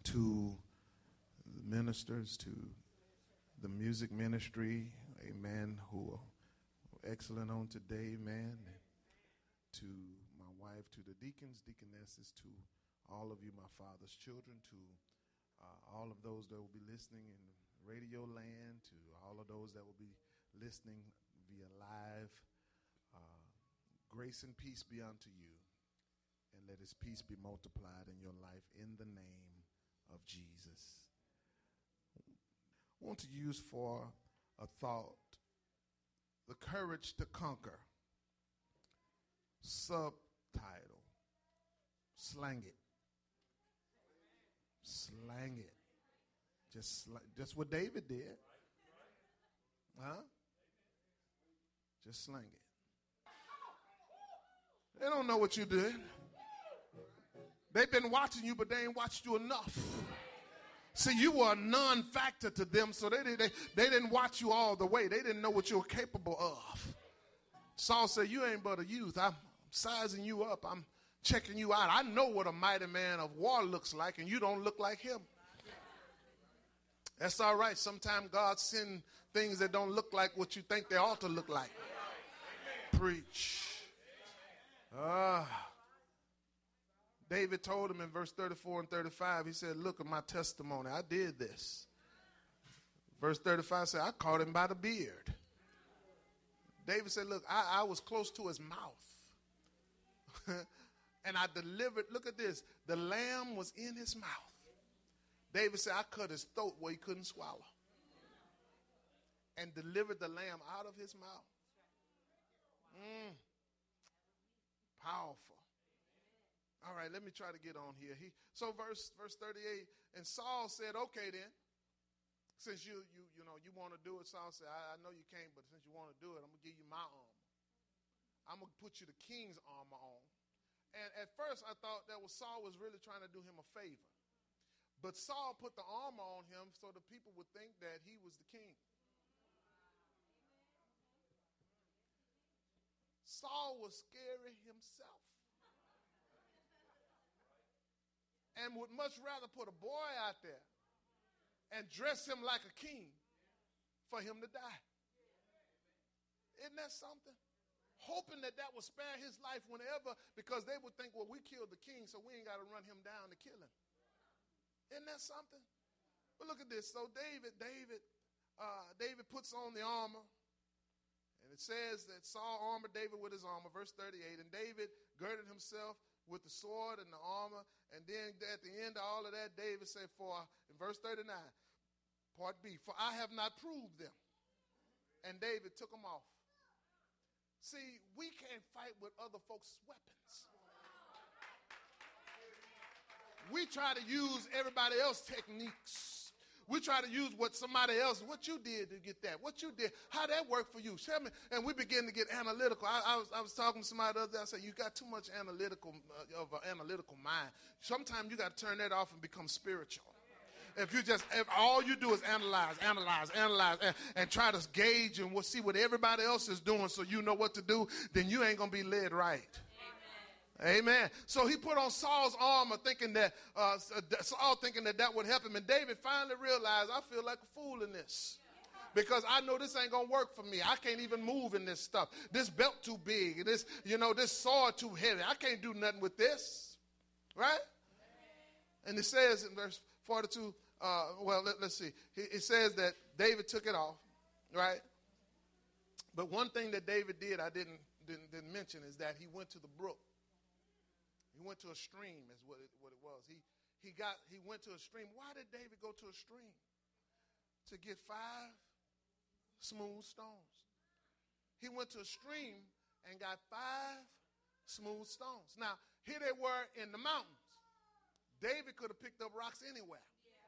to the ministers, to the music ministry, amen, who are excellent on today, amen. And to my wife, to the deacons, deaconesses, to all of you, my father's children, to all of those that will be listening in radio land, to all of those that will be listening via live. Grace and peace be unto you, and let his peace be multiplied in your life in the name of Jesus. I want to use for a thought, the courage to conquer. Subtitle, slang it. Slang it. Just what David did. Huh? Just slang it. They don't know what you did. They've been watching you, but they ain't watched you enough. See, you were a non-factor to them, so they didn't watch you all the way. They didn't know what you were capable of. Saul said, you ain't but a youth. I'm sizing you up. I'm checking you out. I know what a mighty man of war looks like, and you don't look like him. That's all right. Sometimes God sends things that don't look like what you think they ought to look like. Preach. David told him in verse 34 and 35, he said, look at my testimony. I did this. Verse 35 said, I caught him by the beard. David said, look, I was close to his mouth. And I delivered, look at this, the lamb was in his mouth. David said, I cut his throat where he couldn't swallow. And delivered the lamb out of his mouth. Powerful. All right, let me try to get on here. So verse 38, and Saul said, okay then, since you want to do it, Saul said, I know you can't, but since you want to do it, I'm going to give you my armor. I'm going to put you the king's armor on. And at first I thought that Saul was really trying to do him a favor. But Saul put the armor on him so the people would think that he was the king. Saul was scary himself. And would much rather put a boy out there and dress him like a king for him to die. Isn't that something? Hoping that would spare his life whenever, because they would think, well, we killed the king, so we ain't got to run him down to kill him. Isn't that something? But look at this. So David puts on the armor. And it says that Saul armored David with his armor, verse 38. And David girded himself with the sword and the armor. And then at the end of all of that, David said, in verse 39, part B, for I have not proved them. And David took them off. See, we can't fight with other folks' weapons. We try to use everybody else's techniques. We try to use what you did to get that. What you did, how that worked for you. Tell me. And we begin to get analytical. I was talking to somebody the other day. I said, you got too much analytical mind. Sometimes you got to turn that off and become spiritual. If all you do is analyze, and try to gauge and see what everybody else is doing so you know what to do, then you ain't going to be led right. Amen. So he put on Saul's armor thinking that would help him. And David finally realized, I feel like a fool in this. Because I know this ain't going to work for me. I can't even move in this stuff. This belt too big. This sword too heavy. I can't do nothing with this. Right? And it says in verse 42, let's see. It says that David took it off. Right? But one thing that David did I didn't mention is that he went to the brook. He went to a stream is what it was. He went to a stream. Why did David go to a stream? To get 5 smooth stones. He went to a stream and got 5 smooth stones. Now, here they were in the mountains. David could have picked up rocks anywhere.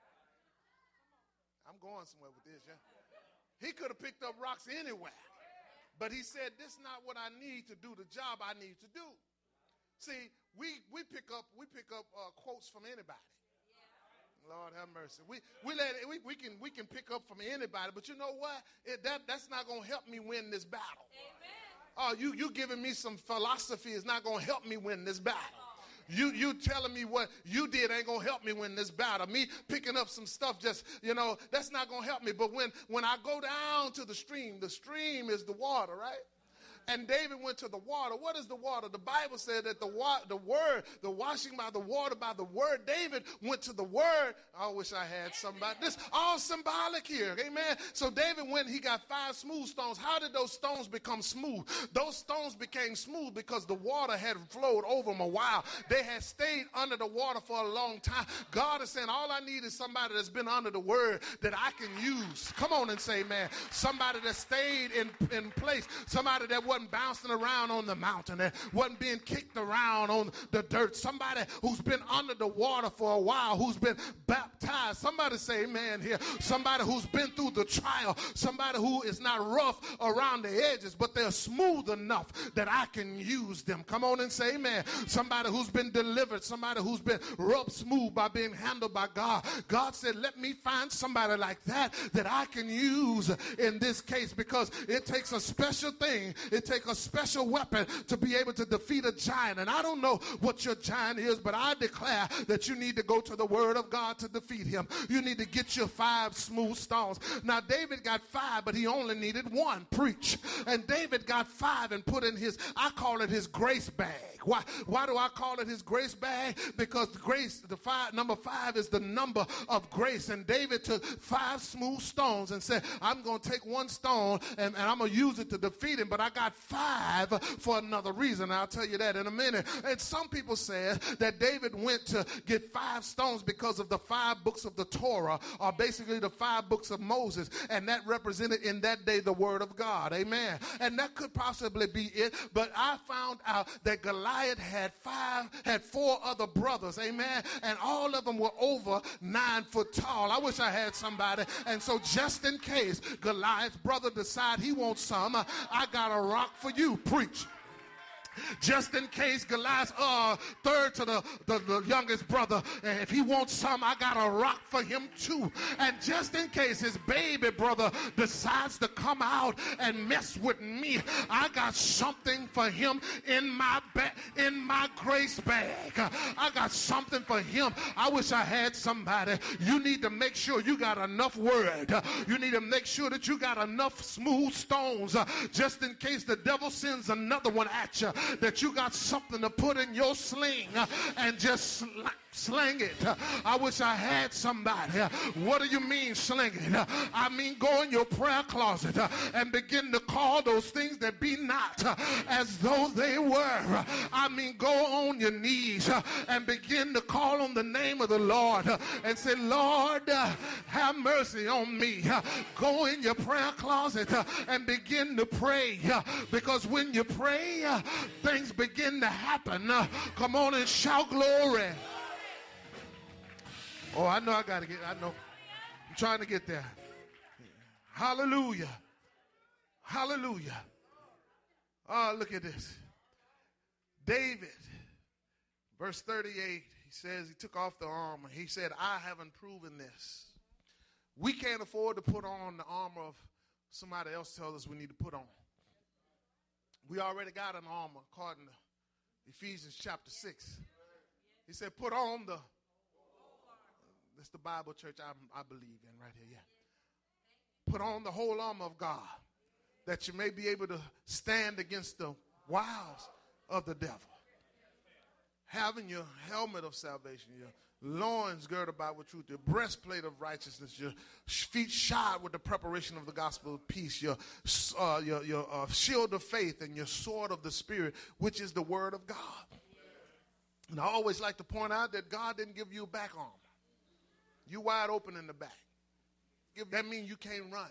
I'm going somewhere with this, yeah? He could have picked up rocks anywhere. But he said, this is not what I need to do the job I need to do. See, we pick up quotes from anybody. Lord have mercy. We can pick up from anybody, but you know what? That's not going to help me win this battle. Amen. Oh, you giving me some philosophy is not going to help me win this battle. You telling me what you did ain't going to help me win this battle. Me picking up some stuff just, that's not going to help me. But when I go down to the stream is the water, right? And David went to the water. What is the water? The Bible said that the washing by the water, by the word. David went to the word. I wish I had somebody. This all symbolic here. Amen. So David went, he got 5 smooth stones. How did those stones become smooth? Those stones became smooth because the water had flowed over them a while. They had stayed under the water for a long time. God is saying, all I need is somebody that's been under the word that I can use. Come on and say, man. Somebody that stayed in place. Somebody that wasn't bouncing around on the mountain, that wasn't being kicked around on the dirt. Somebody who's been under the water for a while, who's been baptized. Somebody say amen here. Somebody who's been through the trial. Somebody who is not rough around the edges, but they're smooth enough that I can use them. Come on and say amen. Somebody who's been delivered. Somebody who's been rubbed smooth by being handled by God. God said, let me find somebody like that I can use in this case, because it takes a special thing. It takes a special weapon to be able to defeat a giant. And I don't know what your giant is, but I declare that you need to go to the word of God to defeat him. You need to get your 5 smooth stones. Now David got 5, but he only needed 1. Preach. And David got 5 and put in I call it his grace bag. Why do I call it his grace bag? Because grace, number 5 is the number of grace. And David took 5 smooth stones and said, I'm going to take 1 stone and I'm going to use it to defeat him, but I got 5 for another reason. I'll tell you that in a minute. And some people said that David went to get 5 stones because of the 5 books of the Torah, or basically the 5 books of Moses, and that represented in that day the word of God. Amen. And that could possibly be it, but I found out that Goliath had 4 other brothers. Amen. And all of them were over 9 foot tall. I wish I had somebody. And so just in case Goliath's brother decide he wants some, I got a rock for you. Preach. Just in case Goliath's third to the youngest brother, if he wants some, I got a rock for him too. And just in case his baby brother decides to come out and mess with me, I got something for him in my grace bag. I got something for him. I wish I had somebody. You need to make sure you got enough word. You need to make sure that you got enough smooth stones, just in case the devil sends another one at you, that you got something to put in your sling and just sling it. I wish I had somebody. What do you mean sling it? I mean go in your prayer closet and begin to call those things that be not as though they were. I mean go on your knees and begin to call on the name of the Lord and say, Lord, have mercy on me. Go in your prayer closet and begin to pray, because when you pray, things begin to happen. Come on and shout glory. Oh, I know I know. I'm trying to get there. Hallelujah. Hallelujah. Oh, look at this. David, verse 38, he says he took off the armor. He said, I haven't proven this. We can't afford to put on the armor of somebody else tells us we need to put on. We already got an armor according to Ephesians chapter 6. He said, put on the... That's the Bible church I believe in right here, yeah. Put on the whole armor of God, that you may be able to stand against the wiles of the devil. Having your helmet of salvation, your loins girded about with truth, your breastplate of righteousness, your feet shod with the preparation of the gospel of peace, your shield of faith, and your sword of the Spirit, which is the word of God. And I always like to point out that God didn't give you a back armor. You wide open in the back. That means you can't run,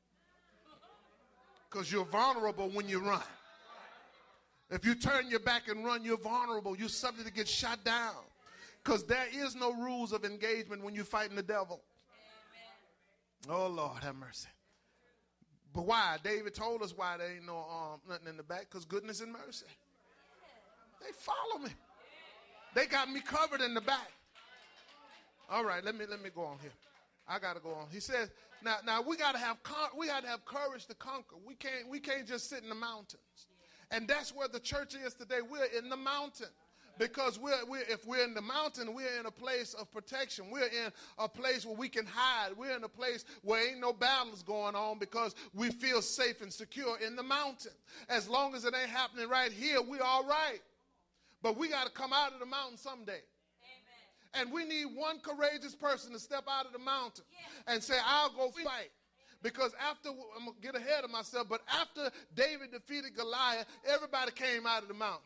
because you're vulnerable when you run. If you turn your back and run, you're vulnerable. You're subject to get shot down, because there is no rules of engagement when you're fighting the devil. Oh, Lord, have mercy. But why? David told us why there ain't no nothing in the back, because goodness and mercy. They follow me. They got me covered in the back. All right, let me go on here. I got to go on. He says, now we got to have courage to conquer. We can't just sit in the mountains. And that's where the church is today. We're in the mountain. Because if we're in the mountain, we're in a place of protection. We're in a place where we can hide. We're in a place where ain't no battles going on because we feel safe and secure in the mountain. As long as it ain't happening right here, we're all right. But we got to come out of the mountain someday. Amen. And we need one courageous person to step out of the mountain and say, I'll go fight. Because after, I'm going to get ahead of myself, but after David defeated Goliath, everybody came out of the mountain.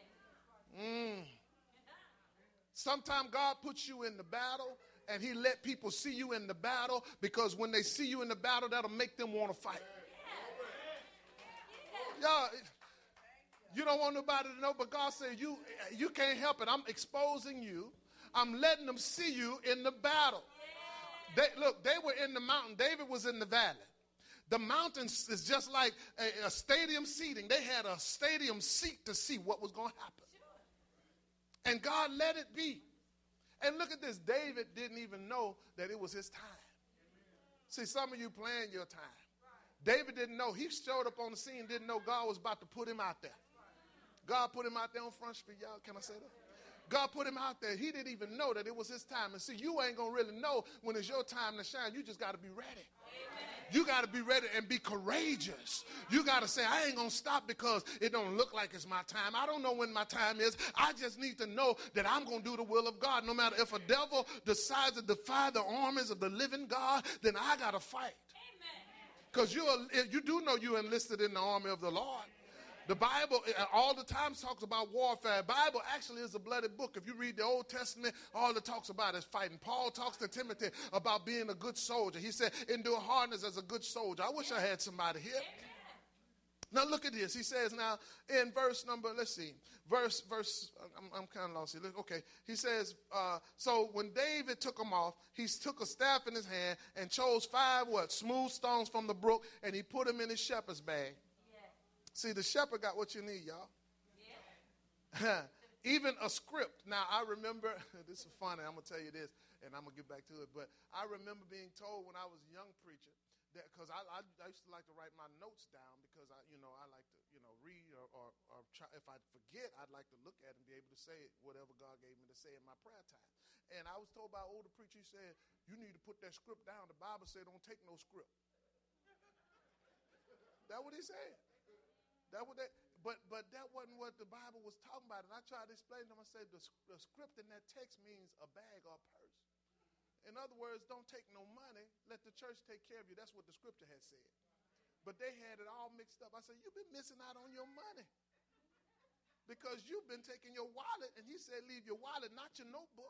Sometimes God puts you in the battle and he let people see you in the battle because when they see you in the battle, that'll make them want to fight. Y'all, you don't want nobody to know, but God said, you can't help it. I'm exposing you. I'm letting them see you in the battle. They were in the mountain. David was in the valley. The mountain is just like a stadium seating. They had a stadium seat to see what was going to happen. And God let it be. And look at this. David didn't even know that it was his time. See, some of you playing your time. David didn't know. He showed up on the scene, didn't know God was about to put him out there. God put him out there on Front Street, y'all. Can I say that? God put him out there. He didn't even know that it was his time. And see, you ain't going to really know when it's your time to shine. You just got to be ready. Amen. You got to be ready and be courageous. You got to say, I ain't going to stop because it don't look like it's my time. I don't know when my time is. I just need to know that I'm going to do the will of God. No matter if a devil decides to defy the armies of the living God, then I got to fight. Because you do know you're enlisted in the army of the Lord. The Bible all the time talks about warfare. The Bible actually is a bloody book. If you read the Old Testament, all it talks about is fighting. Paul talks to Timothy about being a good soldier. He said, endure hardness as a good soldier. I wish I had somebody here. Now look at this. He says now in verse number, let's see, verse, I'm kind of lost here. Okay. He says, so when David took them off, he took a staff in his hand and chose 5 smooth stones from the brook, and he put them in his shepherd's bag. See, the shepherd got what you need, y'all. Yeah. Even a script. Now, I remember, this is funny, I'm going to tell you this, and I'm going to get back to it, but I remember being told when I was a young preacher, that because I used to like to write my notes down because, I like to, read or try, if I forget, I'd like to look at it and be able to say whatever God gave me to say in my prayer time. And I was told by an older preacher, he said, you need to put that script down. The Bible said don't take no script. That's what he said. But that wasn't what the Bible was talking about. And I tried to explain to him. I said the script in that text means a bag or a purse. In other words, don't take no money. Let the church take care of you. That's what the scripture had said. But they had it all mixed up. I said, you've been missing out on your money. Because you've been taking your wallet. And he said, leave your wallet, not your notebook.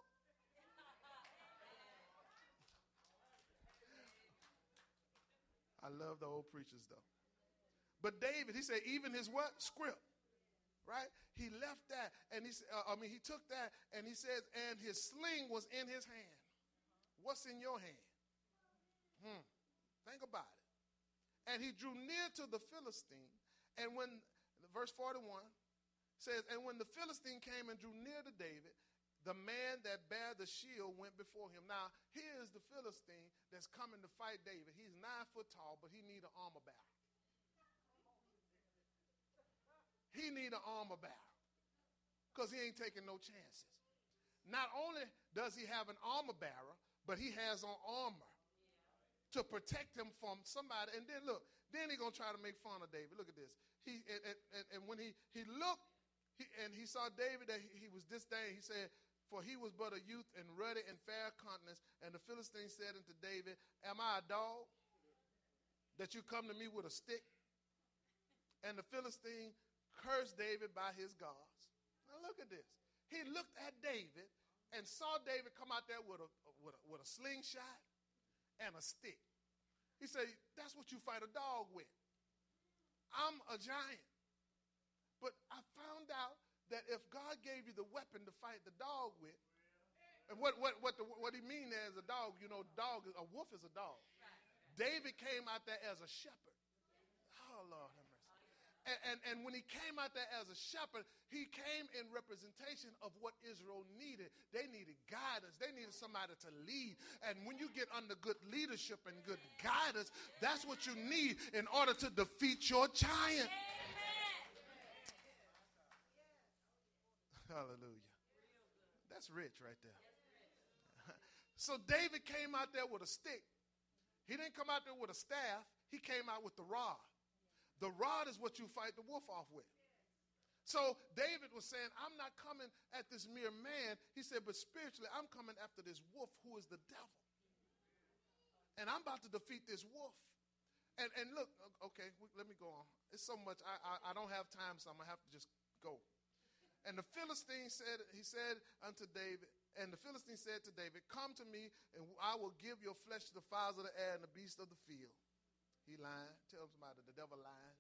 I love the old preachers, though. But David, he said, even his what? Script, right? He left that, and he took that, and he says, and his sling was in his hand. What's in your hand? Think about it. And he drew near to the Philistine, and when, verse 41 says, and when the Philistine came and drew near to David, the man that bare the shield went before him. Now, here's the Philistine that's coming to fight David. He's 9 foot tall, but he need an armor bearer. He need an armor bearer because he ain't taking no chances. Not only does he have an armor bearer, but he has on armor to protect him from somebody. And then look, then he's going to try to make fun of David. Look at this. And when he looked and he saw David, that he was disdained, he said, for he was but a youth and ruddy and fair countenance. And the Philistine said unto David, am I a dog that you come to me with a stick? And the Philistine cursed David by his gods. Now look at this. He looked at David and saw David come out there with a slingshot and a stick. He said, that's what you fight a dog with. I'm a giant. But I found out that if God gave you the weapon to fight the dog with, and what he mean there is a dog, a wolf is a dog. David came out there as a shepherd. Oh, Lord have mercy. And when he came out there as a shepherd, he came in representation of what Israel needed. They needed guidance. They needed somebody to lead. And when you get under good leadership and good guidance, that's what you need in order to defeat your giant. Hallelujah. That's rich right there. So David came out there with a stick. He didn't come out there with a staff. He came out with the rod. The rod is what you fight the wolf off with. So David was saying, I'm not coming at this mere man. He said, but spiritually, I'm coming after this wolf who is the devil. And I'm about to defeat this wolf. And look, okay, let me go on. It's so much. I don't have time, so I'm going to have to just go. And the Philistine said, he said unto David, and the Philistine said to David, come to me, and I will give your flesh to the fowls of the air and the beasts of the field. He lying. Tell somebody, the devil lying.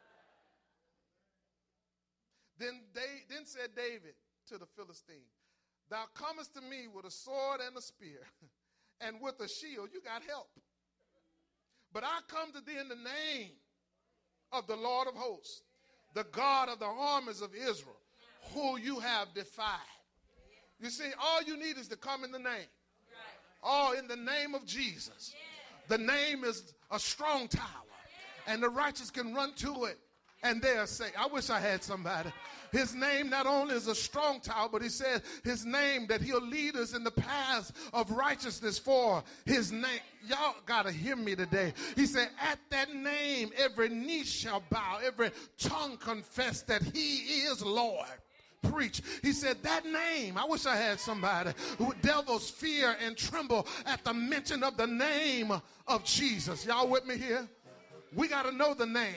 Then said David to the Philistine, thou comest to me with a sword and a spear, and with a shield. You got help. But I come to thee in the name of the Lord of hosts, the God of the armies of Israel, who you have defied. You see, all you need is to come in the name. Oh, in the name of Jesus. The name is a strong tower, and the righteous can run to it, and they are safe. I wish I had somebody. His name not only is a strong tower, but he said his name that he'll lead us in the paths of righteousness for his name. Y'all got to hear me today. He said, at that name, every knee shall bow, every tongue confess that he is Lord. Preach. He said that name, I wish I had somebody. Devils fear and tremble at the mention of the name of Jesus. Y'all with me here? We got to know the name.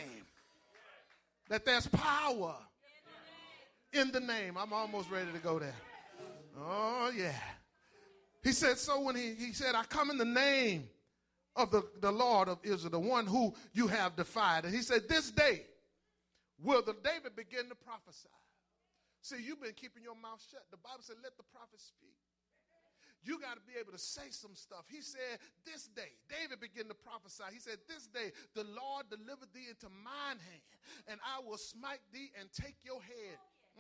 That there's power in the name. I'm almost ready to go there. Oh, yeah. He said, so when he said, I come in the name of the Lord of Israel, the one who you have defied. And he said, this day will the David begin to prophesy. See, you've been keeping your mouth shut. The Bible said, let the prophet speak. You got to be able to say some stuff. He said, this day, David began to prophesy. He said, this day, the Lord delivered thee into mine hand, and I will smite thee and take your head.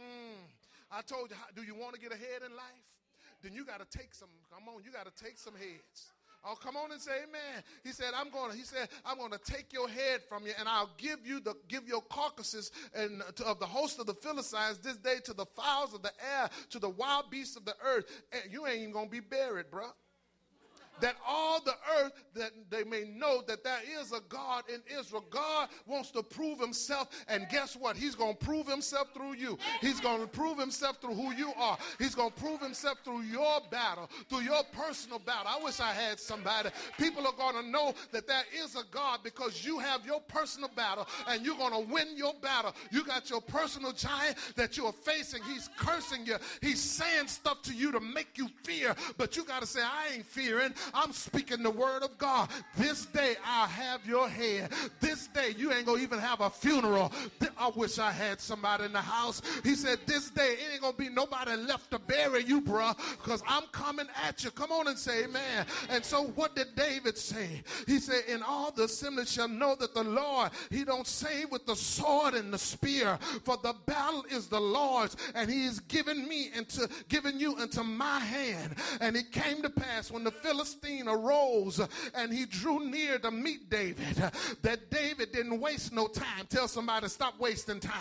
I told you, do you want to get ahead in life? Then you got to take some, come on, you got to take some heads. Oh, come on and say amen. He said, I'm going to take your head from you, and I'll give your carcasses and of the host of the Philistines this day to the fowls of the air, to the wild beasts of the earth. And you ain't even going to be buried, bro. That all the earth, that they may know that there is a God in Israel. God wants to prove himself, and guess what? He's going to prove himself through you. He's going to prove himself through who you are. He's going to prove himself through your battle, through your personal battle. I wish I had somebody. People are going to know that there is a God because you have your personal battle, and you're going to win your battle. You got your personal giant that you are facing. He's cursing you. He's saying stuff to you to make you fear, but you got to say, I ain't fearing. I'm speaking the word of God. This day I'll have your head. This day you ain't going to even have a funeral. I wish I had somebody in the house. He said, this day it ain't going to be nobody left to bury you, bruh, because I'm coming at you. Come on and say amen. And so what did David say? He said, in all the assembly shall know that the Lord, he don't save with the sword and the spear, for the battle is the Lord's, and he is given you into my hand. And it came to pass when the Philistine arose and he drew near to meet David, that David didn't waste no time. Tell somebody, stop wasting time.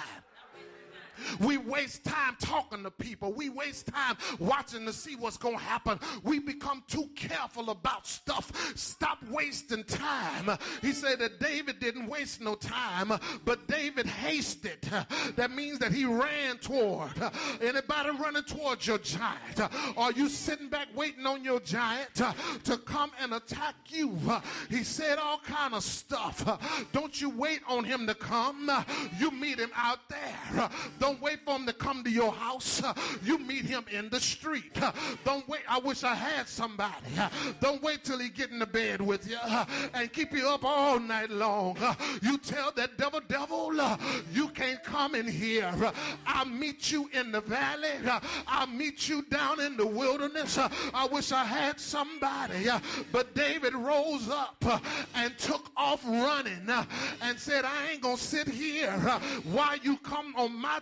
We waste time talking to people. We waste time watching to see what's going to happen. We become too careful about stuff. Stop wasting time. He said that David didn't waste no time, but David hasted. That means that he ran toward. Anybody running towards your giant? Are you sitting back waiting on your giant to come and attack you? He said all kind of stuff. Don't you wait on him to come. You meet him out there. Don't wait for him to come to your house. You meet him in the street. Don't wait. I wish I had somebody. Don't wait till he get in the bed with you and keep you up all night long. You tell that devil, you can't come in here. I'll meet you in the valley. I'll meet you down in the wilderness. I wish I had somebody. But David rose up and took off running and said, I ain't gonna sit here while you come on my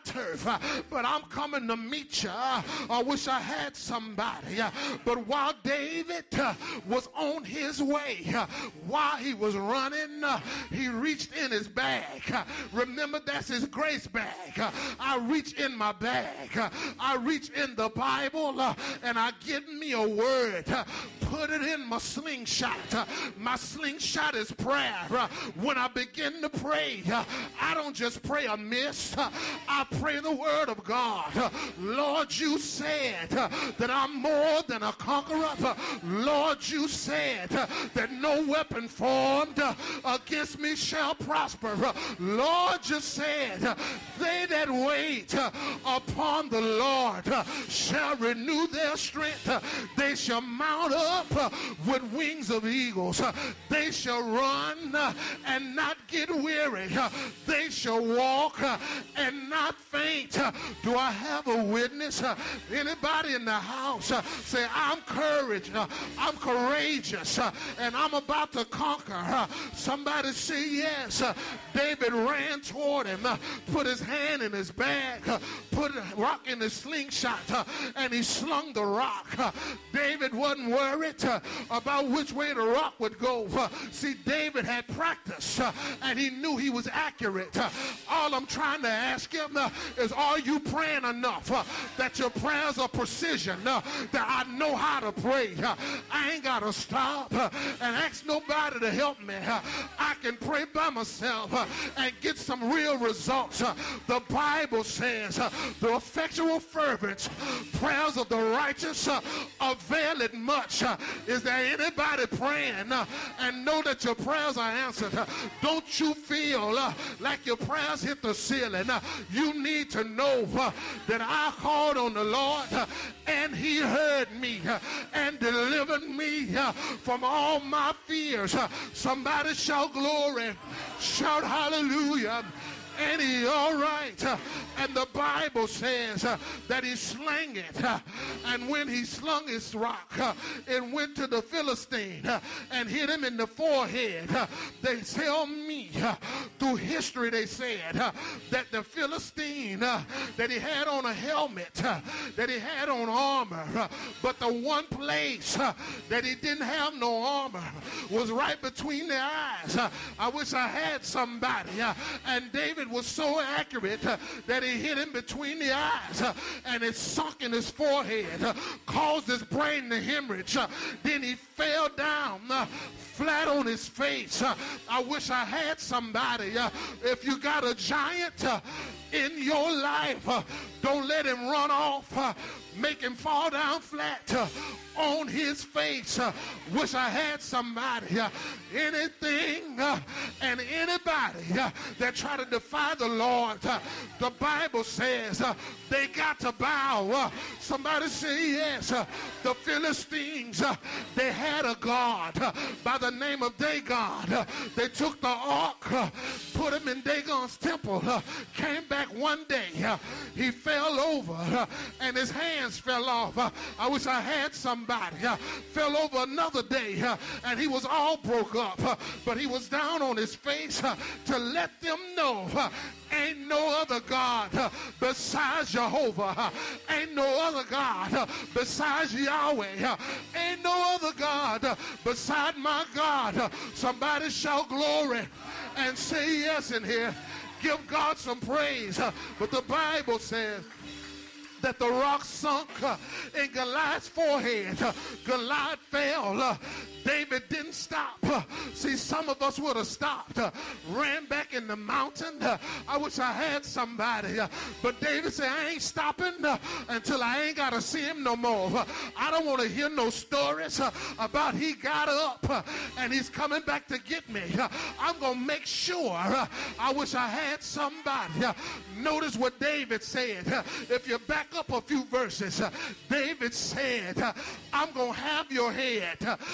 turf, but I'm coming to meet you. I wish I had somebody. But while David was on his way, while he was running, he reached in his bag. Remember, that's his grace bag. I reach in my bag. I reach in the Bible and I get me a word. Put it in my slingshot. My slingshot is prayer. When I begin to pray, I don't just pray amiss. I pray the word of God. Lord, you said that I'm more than a conqueror. Lord, you said that no weapon formed against me shall prosper. Lord, you said they that wait upon the Lord shall renew their strength. They shall mount up with wings of eagles. They shall run and not get weary. They shall walk and not faint. Do I have a witness? Anybody in the house say, I'm courage, I'm courageous, and I'm about to conquer. Somebody say yes. David ran toward him, put his hand in his bag, put a rock in his slingshot, and he slung the rock. David wasn't worried about which way the rock would go. See, David had practice, and he knew he was accurate. All I'm trying to ask him is, are you praying enough that your prayers are precision, that I know how to pray? I ain't got to stop and ask nobody to help me. I can pray by myself and get some real results. The Bible says the effectual fervent prayers of the righteous avail it much. Is there anybody praying and know that your prayers are answered? Don't you feel like your prayers hit the ceiling? You need to know that I called on the Lord and he heard me and delivered me from all my fears. Somebody shout glory, shout hallelujah. And he all right. And the Bible says that he slang it. And when he slung his rock, it went to the Philistine and hit him in the forehead. They tell me through history, they said that the Philistine, that he had on a helmet, that he had on armor, but the one place that he didn't have no armor was right between the eyes. I wish I had somebody. And David was so accurate that he hit him between the eyes and it sunk in his forehead, caused his brain to hemorrhage. Then he fell down flat on his face. I wish I had somebody. If you got a giant in your life, don't let him run off. Make him fall down flat on his face. Wish I had somebody. Anything and anybody that try to defy the Lord, the Bible says they got to bow. Somebody say yes. The Philistines, they had a god by the name of Dagon. They took the ark, put him in Dagon's temple, came back one day, he fell over and his hands fell off. I wish I had somebody. Fell over another day and he was all broke up, but he was down on his face to let them know ain't no other God besides Jehovah. Ain't no other God besides Yahweh. Ain't no other God beside my God. Somebody shout glory and say yes in here. Give God some praise. But the Bible says that the rock sunk in Goliath's forehead. Goliath fell. David didn't stop. See, some of us would have stopped, ran back in the mountain. I wish I had somebody. But David said, I ain't stopping until I ain't got to see him no more. I don't want to hear no stories about he got up and he's coming back to get me. I'm going to make sure. I wish I had somebody. Notice what David said. If you back up a few verses, David said, I'm going to have your head. But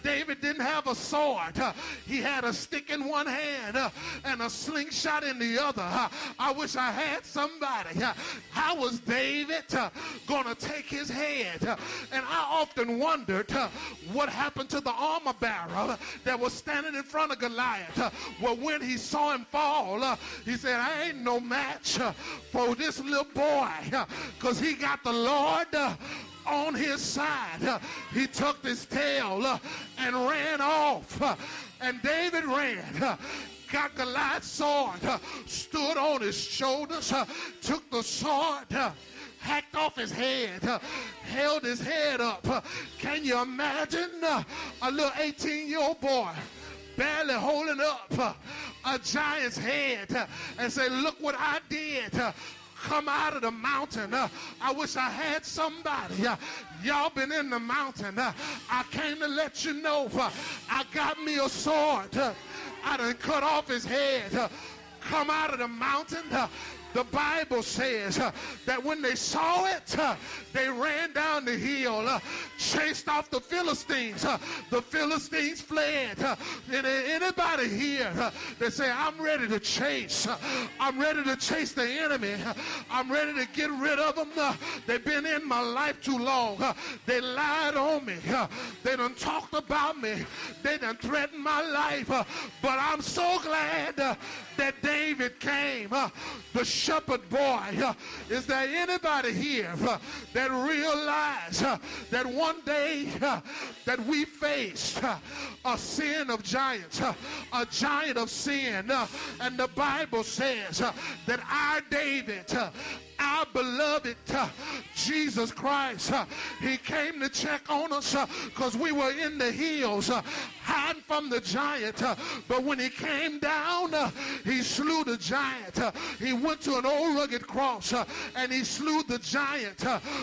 David didn't have a sword. He had a stick in one hand and a slingshot in the other. I wish I had somebody. How was David going to take his head? And I often wondered what happened to the armor bearer that was standing in front of Goliath. Well, when he saw him fall, he said, I ain't no match for this little boy, because he got the Lord on his side. He tucked his tail and ran off. And David ran, got Goliath's sword, stood on his shoulders, took the sword, hacked off his head, held his head up. Can you imagine a little 18-year-old boy barely holding up a giant's head and say, look what I did. Come out of the mountain. I wish I had somebody. Y'all been in the mountain. I came to let you know I got me a sword. I done cut off his head. Come out of the mountain. The Bible says that when they saw it, they ran down the hill, chased off the Philistines. The Philistines fled. Anybody here that say, I'm ready to chase. I'm ready to chase the enemy. I'm ready to get rid of them. They've been in my life too long. They lied on me. They done talked about me. They done threatened my life. But I'm so glad that David came. The shepherd boy. Is there anybody here that realize that one day that we faced a sin of giants, a giant of sin, and the Bible says that our David, our beloved Jesus Christ, he came to check on us because we were in the hills hiding from the giant. But when he came down, he slew the giant. He went to an old rugged cross and he slew the giant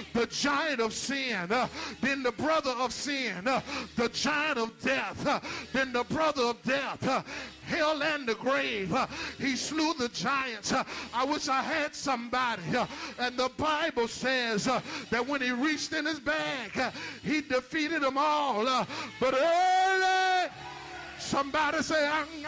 of sin, then the brother of sin, the giant of death, then the brother of death, hell and the grave. He slew the giants. I wish I had somebody. And the Bible says that when he reached in his bag, he defeated them all. But early, somebody say,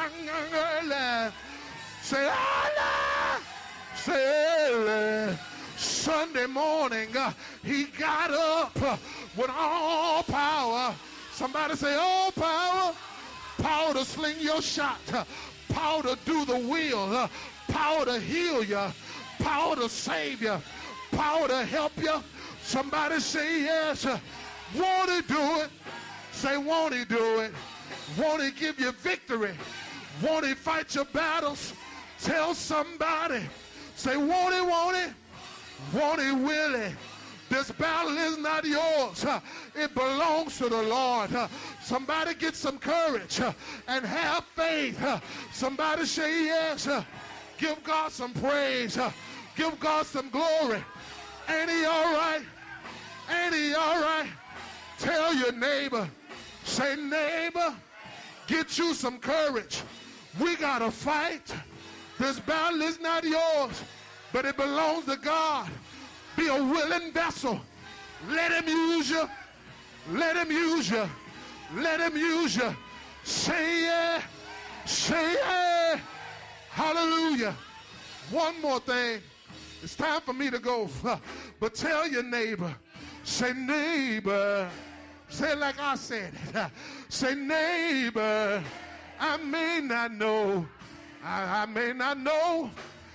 early. Say, early. Say, early. Sunday morning, he got up with all power. Somebody say, all power. Power to sling your shot, power to do the will, power to heal you, power to save you, power to help you. Somebody say yes. Won't he do it? Say, won't he do it? Won't he give you victory? Won't he fight your battles? Tell somebody. Say, won't he, won't he? Won't he, will he? This battle is not yours. It belongs to the Lord. Somebody get some courage and have faith. Somebody say yes. Give God some praise. Give God some glory. Ain't he all right? Ain't he all right? Tell your neighbor. Say, neighbor, get you some courage. We got to fight. This battle is not yours, but it belongs to God. Be a willing vessel. Let him use you. Let him use you. Let him use you. Say yeah. Say yeah. Hallelujah. One more thing. It's time for me to go. But tell your neighbor. Say, neighbor. Say it like I said it. Say, neighbor. I may not know. I may not know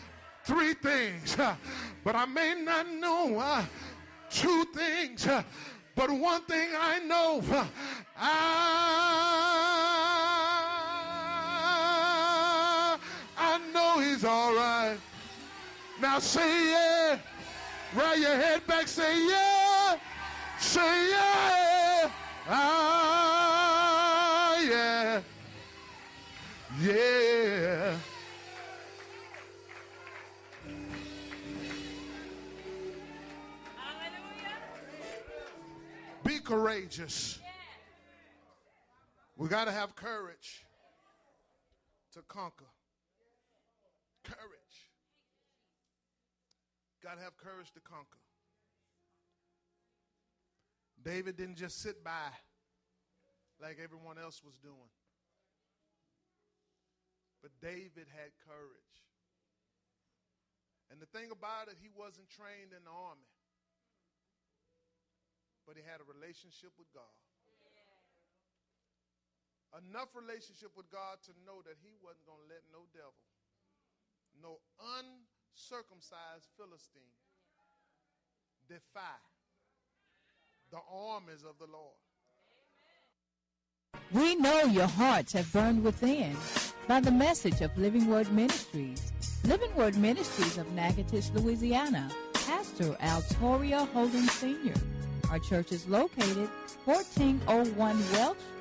3 things. But I may not know 2 things, but one thing I know, I know he's all right. Now say yeah. Roll your head back, say yeah. Say yeah. Yeah. Yeah. Be courageous. We got to have courage to conquer. Courage. Got to have courage to conquer. David didn't just sit by like everyone else was doing. But David had courage. And the thing about it, he wasn't trained in the army. But he had a relationship with God. Enough relationship with God to know that he wasn't going to let no devil, no uncircumcised Philistine defy the armies of the Lord. We know your hearts have burned within by the message of Living Word Ministries. Living Word Ministries of Natchitoches, Louisiana. Pastor Altoria Holden Sr. Our church is located 1401 Welch